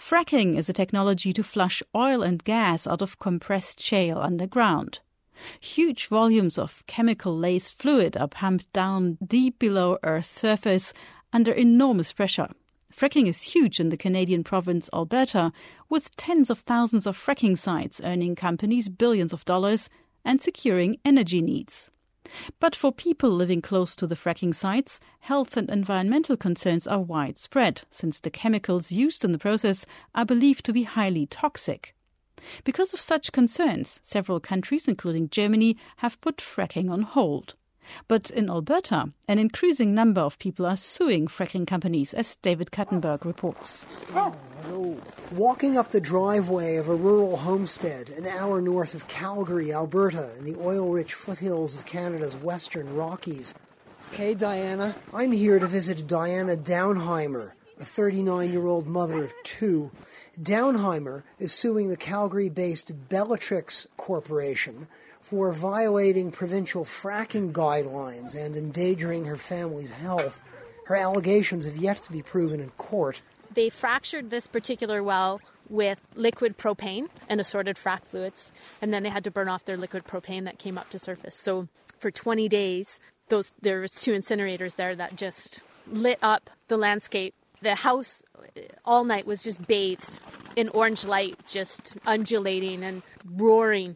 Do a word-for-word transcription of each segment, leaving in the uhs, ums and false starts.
Fracking is a technology to flush oil and gas out of compressed shale underground. Huge volumes of chemical-laced fluid are pumped down deep below Earth's surface under enormous pressure. Fracking is huge in the Canadian province Alberta, with tens of thousands of fracking sites earning companies billions of dollars and securing energy needs. But for people living close to the fracking sites, health and environmental concerns are widespread, since the chemicals used in the process are believed to be highly toxic. Because of such concerns, several countries, including Germany, have put fracking on hold. But in Alberta, an increasing number of people are suing fracking companies, as David Cuttenberg reports. Oh, hello. Walking up the driveway of a rural homestead an hour north of Calgary, Alberta, in the oil-rich foothills of Canada's Western Rockies. Hey, Diana. I'm here to visit Diana Downheimer, a thirty-nine-year-old mother of two. Downheimer is suing the Calgary-based Bellatrix Corporation for violating provincial fracking guidelines and endangering her family's health. Her allegations have yet to be proven in court. They fractured this particular well with liquid propane and assorted frac fluids, and then they had to burn off their liquid propane that came up to surface. So for twenty days, those there was two incinerators there that just lit up the landscape. The house all night was just bathed in orange light, just undulating and roaring.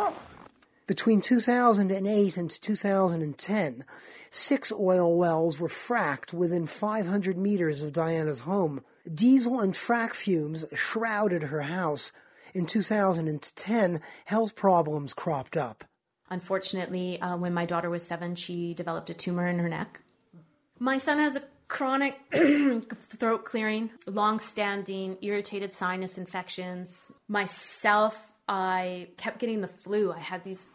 Between two thousand eight and two thousand ten, six oil wells were fracked within five hundred meters of Diana's home. Diesel and frack fumes shrouded her house. In two thousand ten, health problems cropped up. Unfortunately, uh, when my daughter was seven, she developed a tumor in her neck. My son has a chronic throat clearing, long-standing irritated sinus infections. Myself, I kept getting the flu. I had these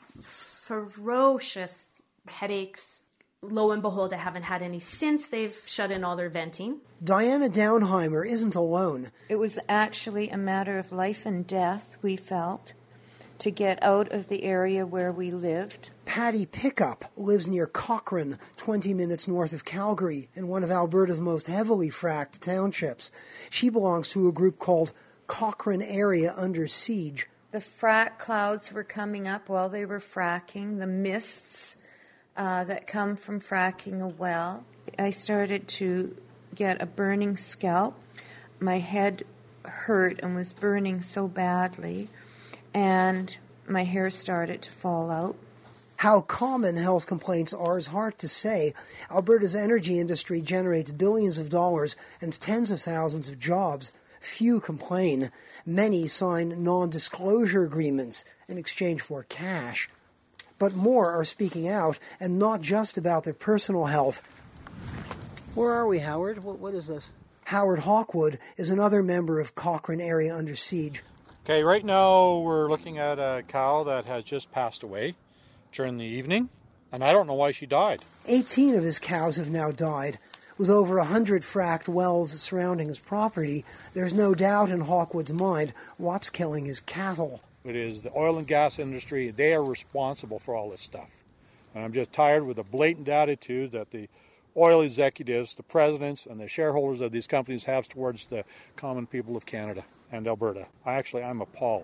ferocious headaches. Lo and behold, I haven't had any since they've shut in all their venting. Diana Downheimer isn't alone. It was actually a matter of life and death, we felt, to get out of the area where we lived. Patty Pickup lives near Cochrane, twenty minutes north of Calgary, in one of Alberta's most heavily fracked townships. She belongs to a group called Cochrane Area Under Siege. The frack clouds were coming up while they were fracking, the mists uh, that come from fracking a well. I started to get a burning scalp. My head hurt and was burning so badly, and my hair started to fall out. How common health complaints are is hard to say. Alberta's energy industry generates billions of dollars and tens of thousands of jobs. Few complain. Many sign non-disclosure agreements in exchange for cash. But more are speaking out, and not just about their personal health. Where are we, Howard? What, what is this? Howard Hawkwood is another member of Cochrane Area Under Siege. Okay, right now we're looking at a cow that has just passed away during the evening, and I don't know why she died. eighteen of his cows have now died. With over one hundred fracked wells surrounding his property, there's no doubt in Hawkwood's mind what's killing his cattle. It is the oil and gas industry. They are responsible for all this stuff. And I'm just tired with the blatant attitude that the oil executives, the presidents, and the shareholders of these companies have towards the common people of Canada and Alberta. I actually, I'm appalled.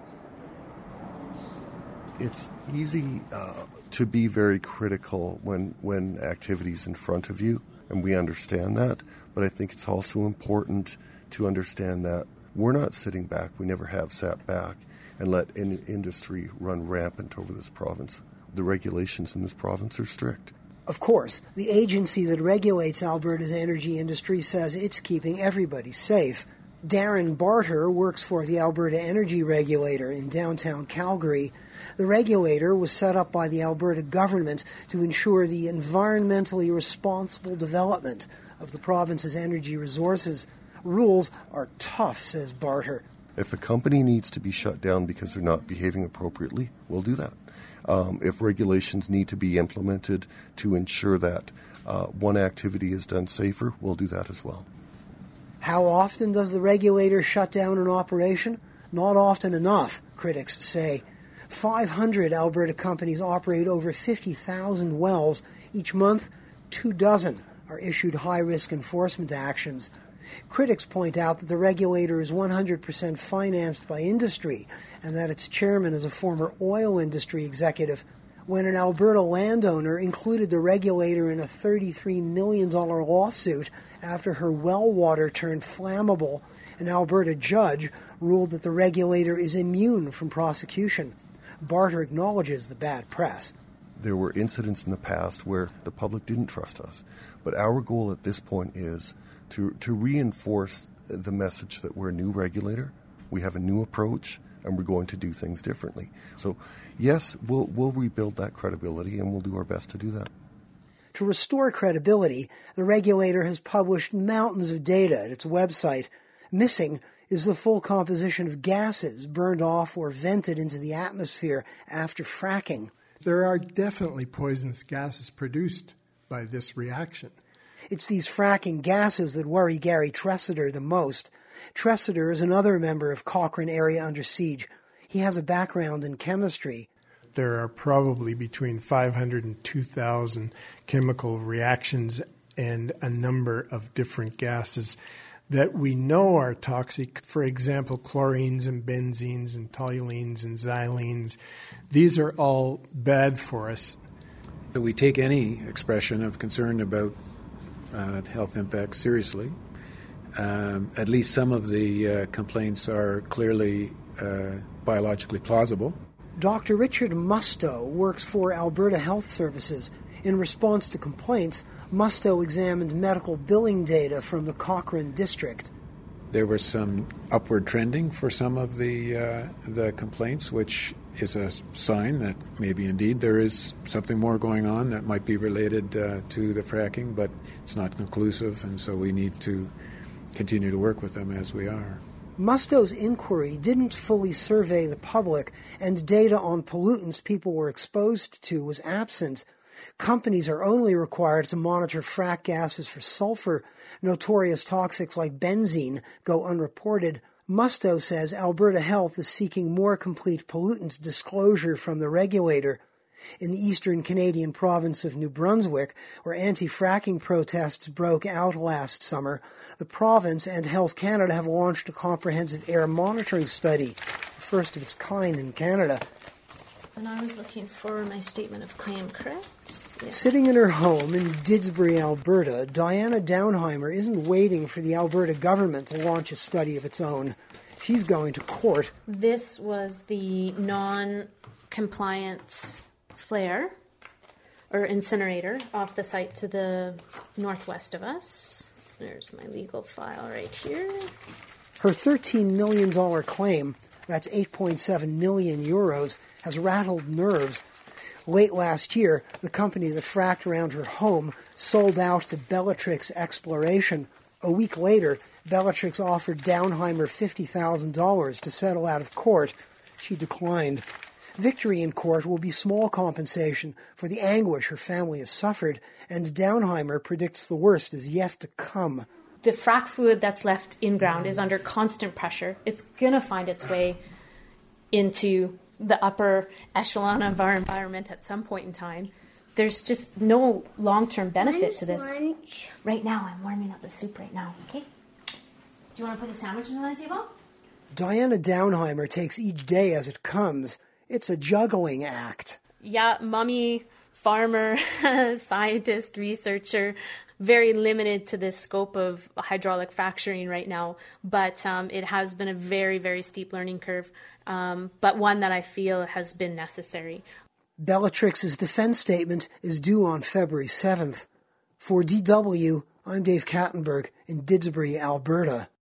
It's easy uh, to be very critical when, when activity's in front of you, and we understand that. But I think it's also important to understand that we're not sitting back, we never have sat back, and let any industry run rampant over this province. The regulations in this province are strict. Of course, the agency that regulates Alberta's energy industry says it's keeping everybody safe. Darren Barter works for the Alberta Energy Regulator in downtown Calgary. The regulator was set up by the Alberta government to ensure the environmentally responsible development of the province's energy resources. Rules are tough, says Barter. If a company needs to be shut down because they're not behaving appropriately, we'll do that. Um, if regulations need to be implemented to ensure that uh, one activity is done safer, we'll do that as well. How often does the regulator shut down an operation? Not often enough, critics say. five hundred Alberta companies operate over fifty thousand wells. Each month, two dozen are issued high-risk enforcement actions. Critics point out that the regulator is one hundred percent financed by industry and that its chairman is a former oil industry executive. When an Alberta landowner included the regulator in a thirty-three million dollars lawsuit after her well water turned flammable, an Alberta judge ruled that the regulator is immune from prosecution. Barter acknowledges the bad press. There were incidents in the past where the public didn't trust us, but our goal at this point is to, to reinforce the message that we're a new regulator, we have a new approach, and we're going to do things differently. So, yes, we'll we'll rebuild that credibility, and we'll do our best to do that. To restore credibility, the regulator has published mountains of data at its website. Missing is the full composition of gases burned off or vented into the atmosphere after fracking. There are definitely poisonous gases produced by this reaction. It's these fracking gases that worry Gary Tressiter the most. Tressiter is another member of Cochrane Area Under Siege. He has a background in chemistry. There are probably between five hundred and two thousand chemical reactions and a number of different gases that we know are toxic. For example, chlorines and benzenes and toluenes and xylenes. These are all bad for us. We take any expression of concern about uh, health impacts seriously. Um, at least some of the uh, complaints are clearly uh, biologically plausible. Doctor Richard Musto works for Alberta Health Services. In response to complaints, Musto examined medical billing data from the Cochrane district. There was some upward trending for some of the uh, the complaints, which is a sign that maybe indeed there is something more going on that might be related uh, to the fracking, but it's not conclusive, and so we need to continue to work with them as we are. Musto's inquiry didn't fully survey the public, and data on pollutants people were exposed to was absent. Companies are only required to monitor frack gases for sulfur. Notorious toxics like benzene go unreported. Musto says Alberta Health is seeking more complete pollutants disclosure from the regulator. In the eastern Canadian province of New Brunswick, where anti-fracking protests broke out last summer, the province and Health Canada have launched a comprehensive air monitoring study, the first of its kind in Canada. And I was looking for my statement of claim, correct? Yeah. Sitting in her home in Didsbury, Alberta, Diana Downheimer isn't waiting for the Alberta government to launch a study of its own. She's going to court. This was the non-compliance flare or incinerator off the site to the northwest of us. There's my legal file right here. Her thirteen million dollars claim, that's eight point seven million euros, has rattled nerves. Late last year, the company that fracked around her home sold out to Bellatrix Exploration. A week later, Bellatrix offered Downheimer fifty thousand dollars to settle out of court. She declined. Victory in court will be small compensation for the anguish her family has suffered, and Downheimer predicts the worst is yet to come. The frack fluid that's left in ground is under constant pressure. It's going to find its way into the upper echelon of our environment at some point in time. There's just no long-term benefit to this. Lunch. Right now, I'm warming up the soup right now, okay? Do you want to put the sandwiches on the table? Diana Downheimer takes each day as it comes. It's a juggling act. Yeah, mummy, farmer, scientist, researcher, very limited to this scope of hydraulic fracturing right now, but um, it has been a very, very steep learning curve, um, but one that I feel has been necessary. Bellatrix's defense statement is due on February seventh. For D W, I'm Dave Kattenberg in Didsbury, Alberta.